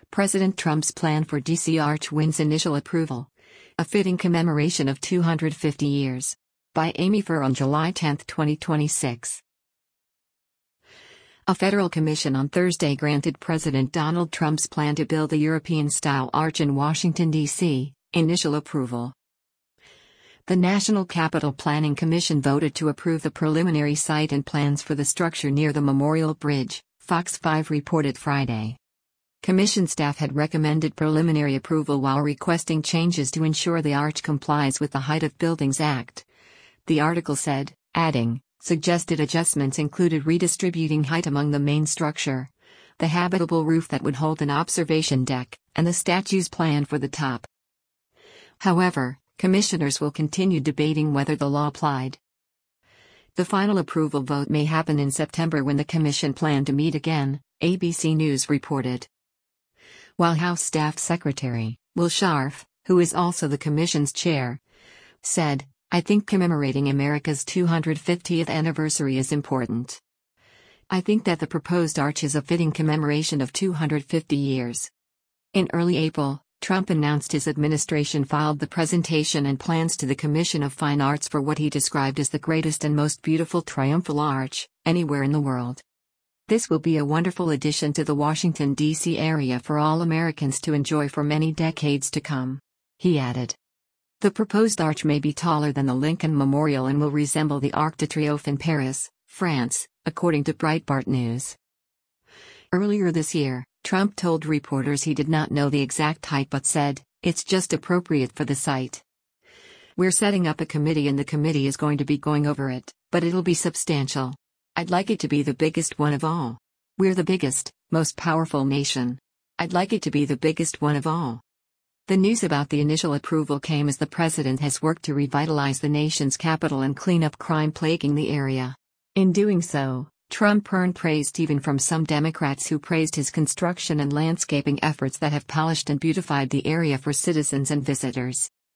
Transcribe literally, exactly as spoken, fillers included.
President Trump's plan for D C Arch wins initial approval. A fitting commemoration of two hundred fifty years. By Amy Furr on July tenth, twenty twenty-six. A federal commission on Thursday granted President Donald Trump's plan to build a European-style arch in Washington, D C, initial approval. The National Capital Planning Commission voted to approve the preliminary site and plans for the structure near the Memorial Bridge, Fox five reported Friday. Commission staff had recommended preliminary approval while requesting changes to ensure the arch complies with the Height of Buildings Act. The article said, adding, suggested adjustments included redistributing height among the main structure, the habitable roof that would hold an observation deck, and the statue's plan for the top. However, commissioners will continue debating whether the law applied. The final approval vote may happen in September when the commission planned to meet again, A B C News reported. While House Staff Secretary Will Scharf, who is also the commission's chair, said, I think commemorating America's two hundred fiftieth anniversary is important. I think that the proposed arch is a fitting commemoration of two hundred fifty years. In early April, Trump announced his administration filed the presentation and plans to the Commission of Fine Arts for what he described as the greatest and most beautiful triumphal arch anywhere in the world. This will be a wonderful addition to the Washington, D C area for all Americans to enjoy for many decades to come, he added. The proposed arch may be taller than the Lincoln Memorial and will resemble the Arc de Triomphe in Paris, France, according to Breitbart News. Earlier this year, Trump told reporters he did not know the exact height but said, it's just appropriate for the site. We're setting up a committee and the committee is going to be going over it, but it'll be substantial. I'd like it to be the biggest one of all. We're the biggest, most powerful nation. I'd like it to be the biggest one of all. The news about the initial approval came as the president has worked to revitalize the nation's capital and clean up crime plaguing the area. In doing so, Trump earned praise even from some Democrats who praised his construction and landscaping efforts that have polished and beautified the area for citizens and visitors.